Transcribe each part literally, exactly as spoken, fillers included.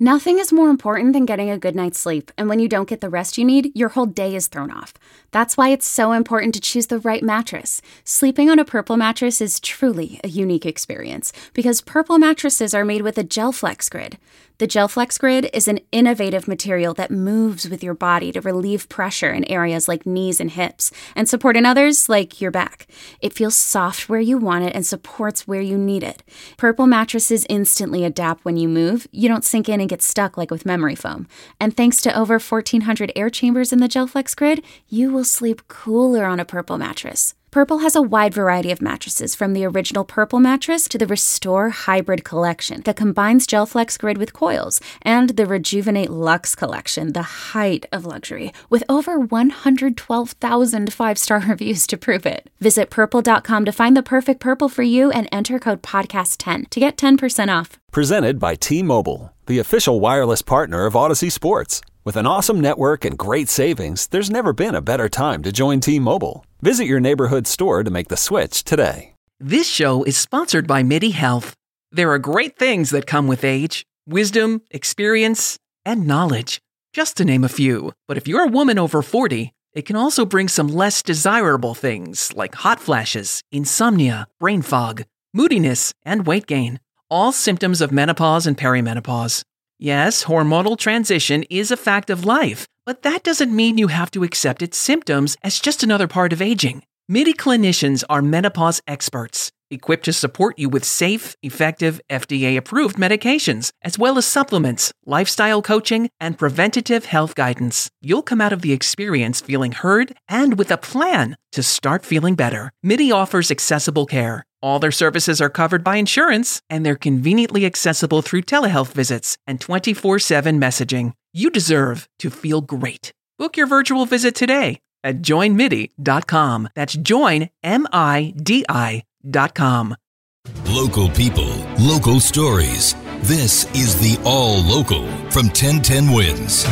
Nothing is more important than getting a good night's sleep, and when you don't get the rest you need, your whole day is thrown off. That's why it's so important to choose the right mattress. Sleeping on a Purple mattress is truly a unique experience, because Purple mattresses are made with a GelFlex Grid. The GelFlex Grid is an innovative material that moves with your body to relieve pressure in areas like knees and hips, and support in others like your back. It feels soft where you want it and supports where you need it. Purple mattresses instantly adapt when you move. You don't sink in and get stuck like with memory foam. And thanks to over fourteen hundred air chambers in the GelFlex Grid, you will sleep cooler on a Purple mattress. Purple has a wide variety of mattresses, from the original Purple mattress to the Restore Hybrid collection that combines GelFlex Grid with coils, and the Rejuvenate Luxe collection, the height of luxury, with over one hundred twelve thousand five-star reviews to prove it. Visit purple dot com to find the perfect Purple for you and enter code podcast ten to get ten percent off. Presented by T-Mobile, the official wireless partner of Odyssey Sports. With an awesome network and great savings, there's never been a better time to join T-Mobile. Visit your neighborhood store to make the switch today. This show is sponsored by MIDI Health. There are great things that come with age: wisdom, experience, and knowledge, just to name a few. But if you're a woman over forty, it can also bring some less desirable things like hot flashes, insomnia, brain fog, moodiness, and weight gain. All symptoms of menopause and perimenopause. Yes, hormonal transition is a fact of life, but that doesn't mean you have to accept its symptoms as just another part of aging. MIDI clinicians are menopause experts, equipped to support you with safe, effective, F D A-approved medications, as well as supplements, lifestyle coaching, and preventative health guidance. You'll come out of the experience feeling heard and with a plan to start feeling better. MIDI offers accessible care. All their services are covered by insurance, and they're conveniently accessible through telehealth visits and twenty-four seven messaging. You deserve to feel great. Book your virtual visit today at join midi dot com. That's join, M I D I dot com. Local people, local stories. This is the All Local from ten ten Wins.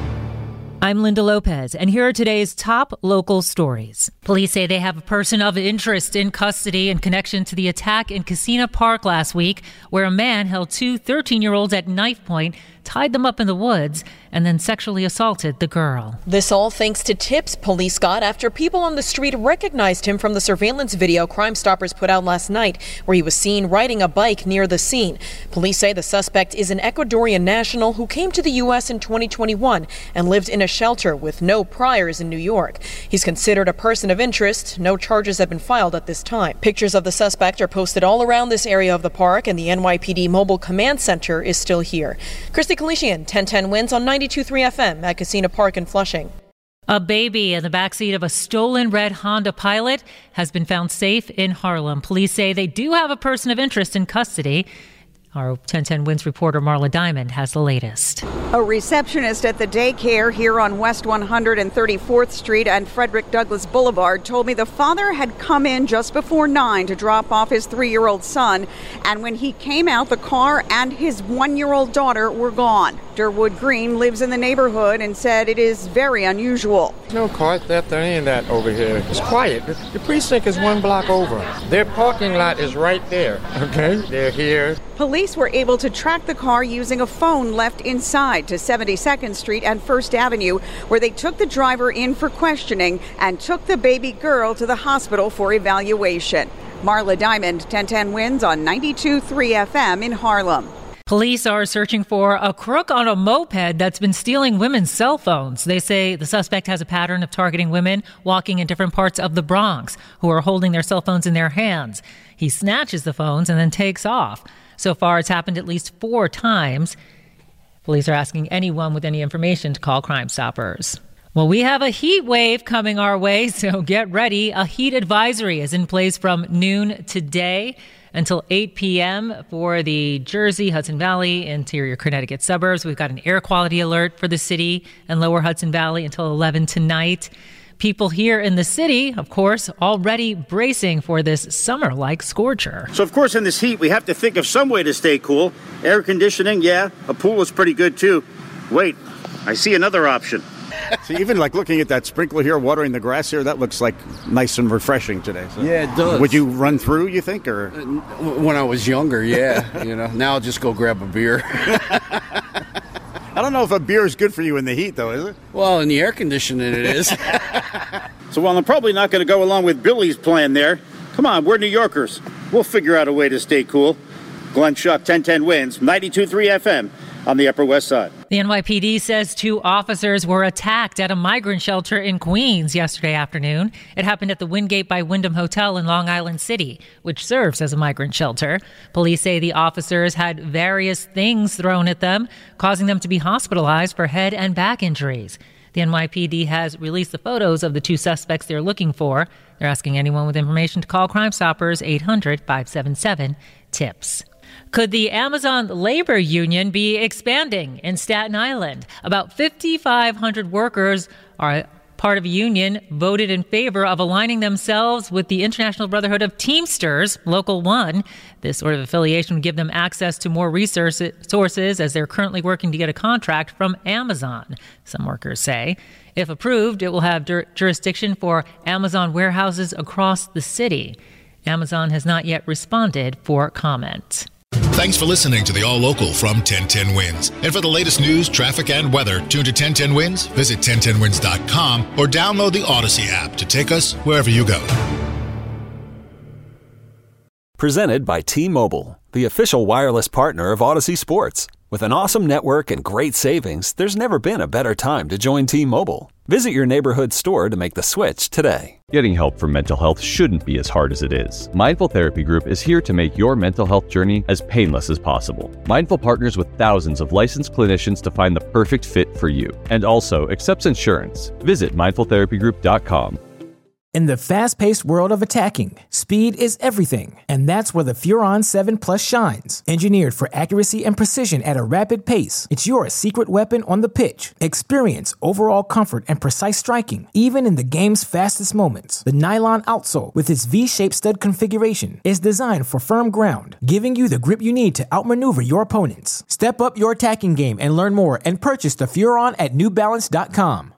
I'm Linda Lopez, and here are today's top local stories. Police say they have a person of interest in custody in connection to the attack in Casino Park last week, where a man held two thirteen-year-olds at knife point, tied them up in the woods, and then sexually assaulted the girl. This all thanks to tips police got after people on the street recognized him from the surveillance video Crime Stoppers put out last night, where he was seen riding a bike near the scene. Police say the suspect is an Ecuadorian national who came to the U S in twenty twenty-one and lived in a shelter with no priors in New York. He's considered a person of interest. No charges have been filed at this time. Pictures of the suspect are posted all around this area of the park, and the N Y P D Mobile Command Center is still here. Christy Kalishian, ten ten Wins on ninety-two point three F M at Casino Park in Flushing. A baby in the backseat of a stolen red Honda Pilot has been found safe in Harlem. Police say they do have a person of interest in custody. Our ten ten Wins reporter Marla Diamond has the latest. A receptionist at the daycare here on West one hundred thirty-fourth Street and Frederick Douglass Boulevard told me the father had come in just before nine to drop off his three-year-old son, and when he came out, the car and his one-year-old daughter were gone. Durwood Green lives in the neighborhood and said it is very unusual. No car theft or any of that over here. It's quiet. The, the precinct is one block over. Their parking lot is right there. Okay, they're here. Police were able to track the car using a phone left inside to seventy-second Street and First Avenue, where they took the driver in for questioning and took the baby girl to the hospital for evaluation. Marla Diamond, ten ten Wins on ninety-two point three F M in Harlem. Police are searching for a crook on a moped that's been stealing women's cell phones. They say the suspect has a pattern of targeting women walking in different parts of the Bronx who are holding their cell phones in their hands. He snatches the phones and then takes off. So far, it's happened at least four times. Police are asking anyone with any information to call Crime Stoppers. Well, we have a heat wave coming our way, so get ready. A heat advisory is in place from noon today until eight p.m. for the Jersey, Hudson Valley, interior Connecticut suburbs. We've got an air quality alert for the city and lower Hudson Valley until eleven tonight. People here in the city, of course, already bracing for this summer-like scorcher. So, of course, in this heat, we have to think of some way to stay cool. Air conditioning, yeah. A pool is pretty good, too. Wait, I see another option. See, even like looking at that sprinkler here, watering the grass here, that looks like nice and refreshing today. So. Yeah, it does. Would you run through, you think, or? When I was younger, yeah. You know, now I'll just go grab a beer. I don't know if a beer is good for you in the heat, though, is it? Well, in the air conditioning it is. So while I'm probably not going to go along with Billy's plan there, come on, we're New Yorkers. We'll figure out a way to stay cool. Glenn Schuck, ten ten Wins, ninety-two point three F M on the Upper West Side. The N Y P D says two officers were attacked at a migrant shelter in Queens yesterday afternoon. It happened at the Wingate by Wyndham Hotel in Long Island City, which serves as a migrant shelter. Police say the officers had various things thrown at them, causing them to be hospitalized for head and back injuries. The N Y P D has released the photos of the two suspects they're looking for. They're asking anyone with information to call Crime Stoppers eight hundred, five seven seven, TIPS. Could the Amazon labor union be expanding in Staten Island? About fifty-five hundred workers are part of a union voted in favor of aligning themselves with the International Brotherhood of Teamsters, Local one. This sort of affiliation would give them access to more resource sources as they're currently working to get a contract from Amazon, some workers say. If approved, it will have jur- jurisdiction for Amazon warehouses across the city. Amazon has not yet responded for comment. Thanks for listening to the All Local from ten ten Wins. And for the latest news, traffic, and weather, tune to ten ten Wins, visit ten ten wins dot com, or download the Odyssey app to take us wherever you go. Presented by T-Mobile, the official wireless partner of Odyssey Sports. With an awesome network and great savings, there's never been a better time to join T-Mobile. Visit your neighborhood store to make the switch today. Getting help for mental health shouldn't be as hard as it is. Mindful Therapy Group is here to make your mental health journey as painless as possible. Mindful partners with thousands of licensed clinicians to find the perfect fit for you, and also accepts insurance. Visit mindful therapy group dot com. In the fast-paced world of attacking, speed is everything, and that's where the Furon seven Plus shines. Engineered for accuracy and precision at a rapid pace, it's your secret weapon on the pitch. Experience overall comfort and precise striking, even in the game's fastest moments. The nylon outsole, with its V-shaped stud configuration, is designed for firm ground, giving you the grip you need to outmaneuver your opponents. Step up your attacking game and learn more and purchase the Furon at new balance dot com.